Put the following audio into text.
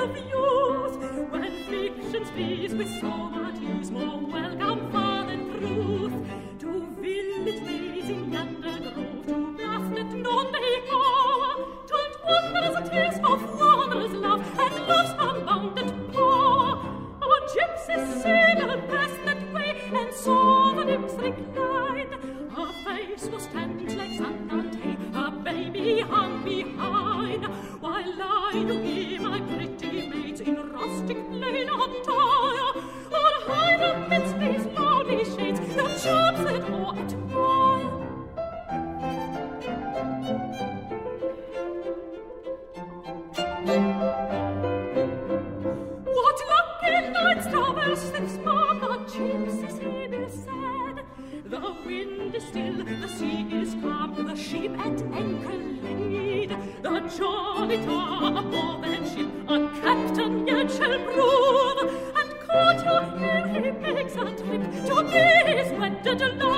of youth, when fiction's pleased with so much use, more welcome far than truth. To village lays in yonder grove, to blasted noon they go. Don't wonder as it is of wanderers' love, and love's unbounded power. Our gypsies sing and pass that way, and so the lips recline. Her face was tanned like Zandante, her baby hung behind, while I do give my pretty maids in rustic plain attire, or hide amidst these lovely shades the charms that all admire. What lucky nights traverse this mark, our gypsies Sibyl said. The wind is still, the sea is calm, the ship at anchor laid. The jolly tar aboard that ship a captain yet shall prove, and could you hear he makes a trip to be his wedded love?